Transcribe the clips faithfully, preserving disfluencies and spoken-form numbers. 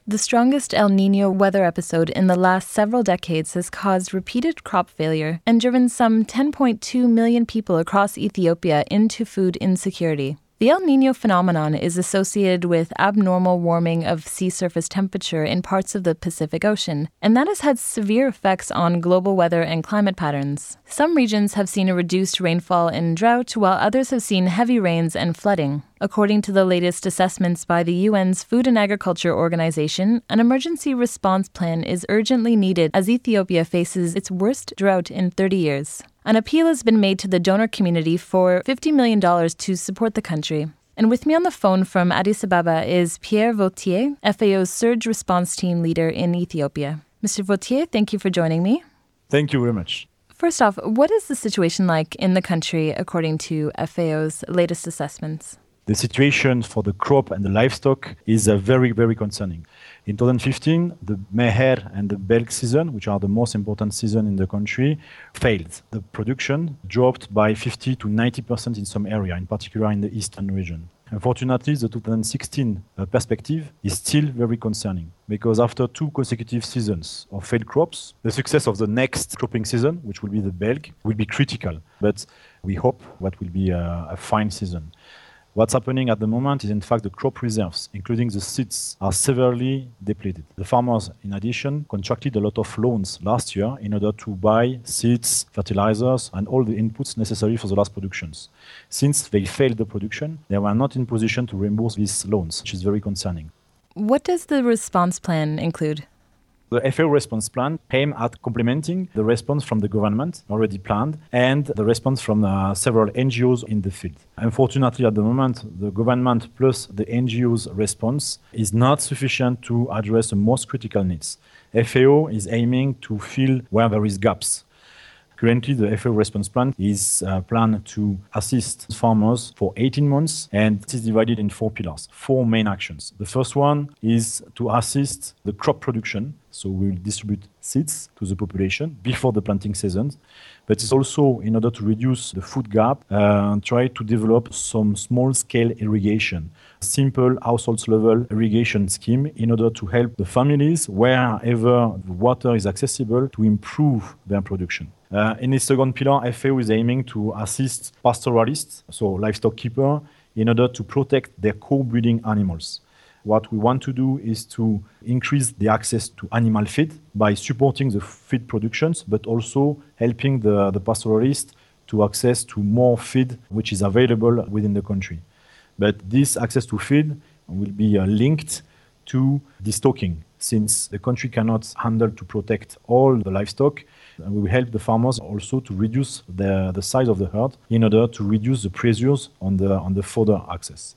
The strongest El Niño weather episode in the last several decades has caused repeated crop failure and driven some ten point two million people across Ethiopia into food insecurity. The El Niño phenomenon is associated with abnormal warming of sea surface temperature in parts of the Pacific Ocean, and that has had severe effects on global weather and climate patterns. Some regions have seen a reduced rainfall and drought, while others have seen heavy rains and flooding. According to the latest assessments by the U N's Food and Agriculture Organization, an emergency response plan is urgently needed as Ethiopia faces its worst drought in thirty years. An appeal has been made to the donor community for fifty million dollars to support the country. And with me on the phone from Addis Ababa is Pierre Vautier, F A O's Surge Response Team leader in Ethiopia. Mister Vautier, thank you for joining me. Thank you very much. First off, what is the situation like in the country according to F A O's latest assessments? The situation for the crop and the livestock is uh, very, very concerning. In twenty fifteen, the Meher and the Belg season, which are the most important season in the country, failed. The production dropped by fifty to ninety percent in some area, in particular in the eastern region. Unfortunately, the twenty sixteen uh, perspective is still very concerning because after two consecutive seasons of failed crops, the success of the next cropping season, which will be the Belg, will be critical. But we hope what will be a, a fine season. What's happening at the moment is, in fact, the crop reserves, including the seeds, are severely depleted. The farmers, in addition, contracted a lot of loans last year in order to buy seeds, fertilizers, and all the inputs necessary for the last productions. Since they failed the production, they were not in position to reimburse these loans, which is very concerning. What does the response plan include? The F A O response plan aims at complementing the response from the government already planned and the response from uh, several N G Os in the field. Unfortunately, at the moment, the government plus the N G Os response is not sufficient to address the most critical needs. F A O is aiming to fill where there is gaps. Currently, the F A O response plan is uh, planned to assist farmers for eighteen months, and it is divided in four pillars, four main actions. The first one is to assist the crop production. So we will distribute seeds to the population before the planting season. But it's also in order to reduce the food gap, uh, try to develop some small-scale irrigation, simple household-level irrigation scheme in order to help the families wherever the water is accessible to improve their production. Uh, in the second pillar, F A O is aiming to assist pastoralists, so livestock keepers, in order to protect their co-breeding animals. What we want to do is to increase the access to animal feed by supporting the feed productions, but also helping the, the pastoralists to access to more feed which is available within the country. But this access to feed will be uh, linked to destocking, since the country cannot handle to protect all the livestock. And we will help the farmers also to reduce the, the size of the herd in order to reduce the pressures on the, on the fodder access.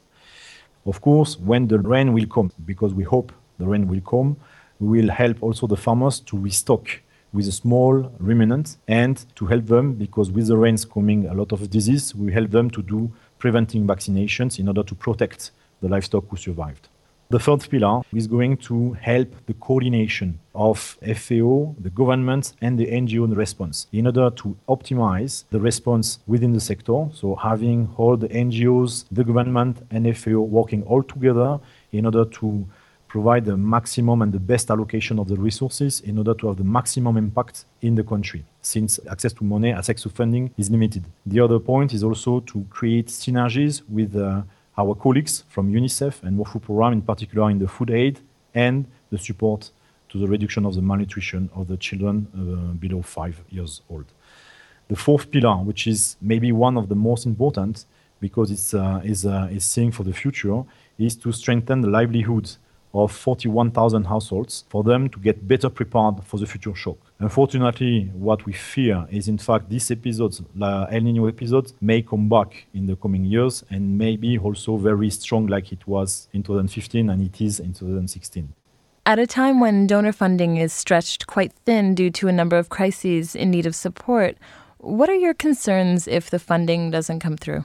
Of course, when the rain will come, because we hope the rain will come, we will help also the farmers to restock with a small remnant and to help them, because with the rains coming a lot of disease, we help them to do preventing vaccinations in order to protect the livestock who survived. The third pillar is going to help the coordination of F A O, the government, and the N G O response in order to optimize the response within the sector. So having all the N G Os, the government, and F A O working all together in order to provide the maximum and the best allocation of the resources in order to have the maximum impact in the country, since access to money, access to funding is limited. The other point is also to create synergies with uh, our colleagues from UNICEF and World Food Programme, in particular in the food aid and the support to the reduction of the malnutrition of the children uh, below five years old. The fourth pillar, which is maybe one of the most important because it's uh, is uh, is seeing for the future, is to strengthen the livelihoods of forty-one thousand households for them to get better prepared for the future shock. Unfortunately, what we fear is, in fact, these episodes, the El Niño episodes, may come back in the coming years and may be also very strong like it was in twenty fifteen and it is in twenty sixteen. At a time when donor funding is stretched quite thin due to a number of crises in need of support, what are your concerns if the funding doesn't come through?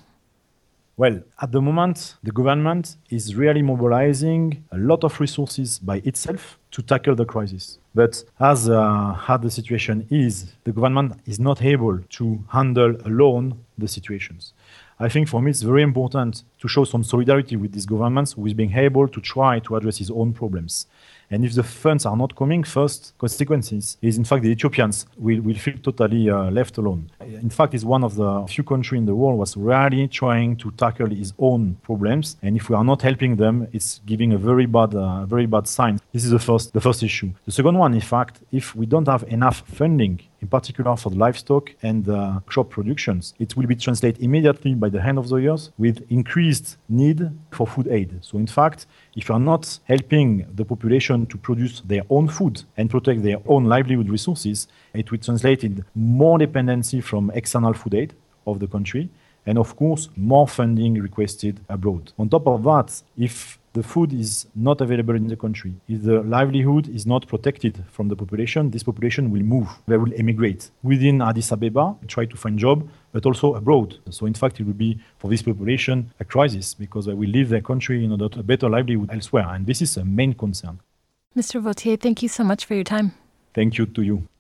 Well, at the moment, the government is really mobilizing a lot of resources by itself to tackle the crisis. But as uh, how the situation is, the government is not able to handle alone the situations. I think for me it's very important to show some solidarity with these governments who is being able to try to address his own problems. And if the funds are not coming, first consequences is, in fact, the Ethiopians will, will feel totally uh, left alone. In fact, it's one of the few countries in the world was really trying to tackle its own problems. And if we are not helping them, it's giving a very bad, uh, very bad sign. This is the first, the first issue. The second one, in fact, if we don't have enough funding, in particular for the livestock and uh, crop productions, it will be translated immediately by the end of the years with increased need for food aid. So in fact, if you are not helping the population to produce their own food and protect their own livelihood resources, it will translate in more dependency from external food aid of the country, and of course, more funding requested abroad. On top of that, if the food is not available in the country, if the livelihood is not protected from the population, this population will move. They will emigrate within Addis Ababa, try to find job, but also abroad. So in fact, it will be for this population a crisis because they will leave their country in order to a better livelihood elsewhere. And this is a main concern. Mister Vautier, thank you so much for your time. Thank you to you.